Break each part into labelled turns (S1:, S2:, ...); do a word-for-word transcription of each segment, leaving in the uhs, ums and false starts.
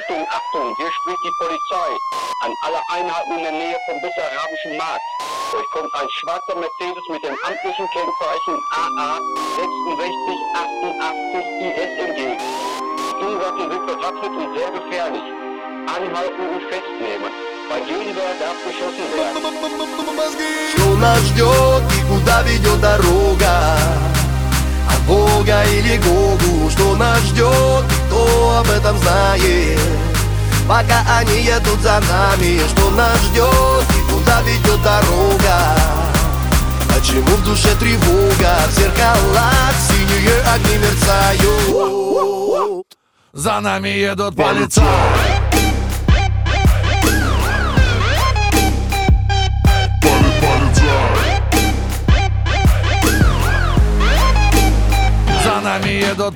S1: Achtung, Achtung, hier spricht die Polizei. An alle Einheiten in der Nähe vom Bessarabischen Markt. Euch kommt ein schwarzer Mercedes mit dem amtlichen Kennzeichen A A sechs sechs acht acht I S entgegen. Die Ursachen sind verhaftet und sehr gefährlich. Anhalten und festnehmen. Bei Gegenwehr darf geschossen werden.
S2: Что нас ждет и куда ведет дорога? От Бога или Гогу? Что нас ждет, кто об этом знает? Пока они едут за нами, что нас ждет и куда ведет дорога? Почему в душе тревога? В зеркалах синие огни мерцают.
S3: За нами едут полицаи. За нами едут.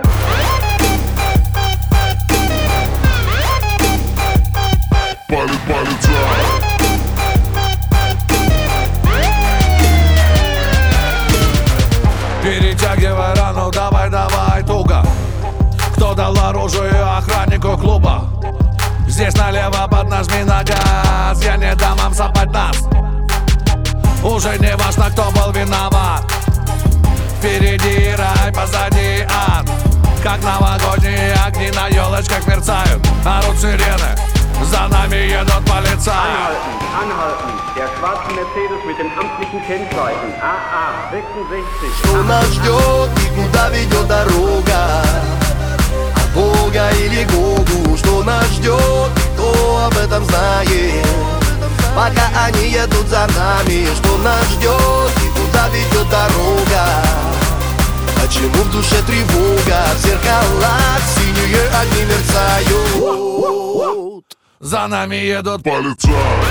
S3: Перетягивай рану, давай, давай, туго. Кто дал оружие охраннику клуба? Здесь налево поднажми на газ. Я не дам вам сопать нас. Уже не важно, кто был виноват. Впереди рай, позади ад. Как новогодние огни на елочках мерцают. Орут сирены, за нами едут полицаи.
S1: Anhalten, anhalten. Der schwarze Mercedes mit dem amtlichen Kennzeichen A A sechs sechs.
S2: Что нас ждет и куда ведет дорога? От Бога или Гогу? Что нас ждет, кто об этом знает? Пока они едут за нами, что нас ждет и куда ведет дорога? Почему в душе тревога? В зеркалах синие огни мерцают.
S3: За нами едут полицаи.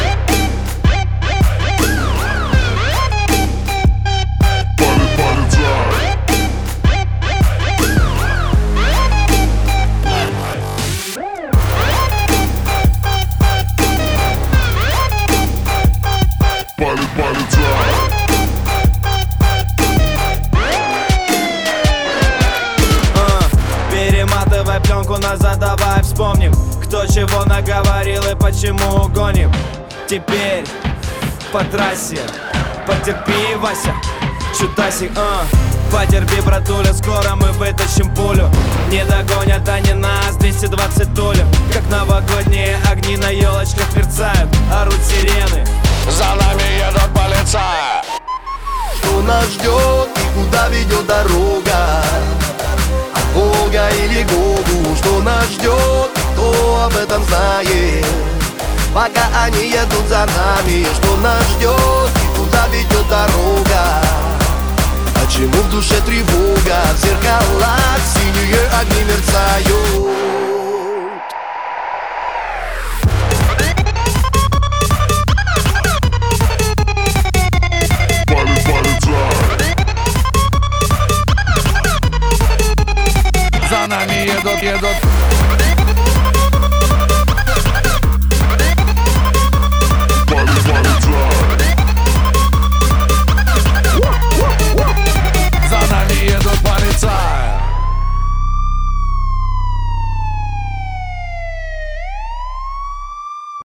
S4: Перематывай пленку назад, давай вспомним, кто чего наговорил и почему гоним. Теперь по трассе потерпи, Вася, чутасик, а потерпи, братуля, скоро мы вытащим пулю. Не догонят они нас, двести двадцать тулем. Как новогодние огни на елочках мерцают, орут сирены.
S3: За нами едут полицаи.
S2: Что нас ждет и куда ведет дорога? От Бога или Гогу? Что нас ждет, кто об этом знает? Пока они едут за нами, что нас ждет и куда ведет дорога? Почему в душе тревога? В зеркалах синие огни мерцают.
S3: За нами едут, едут.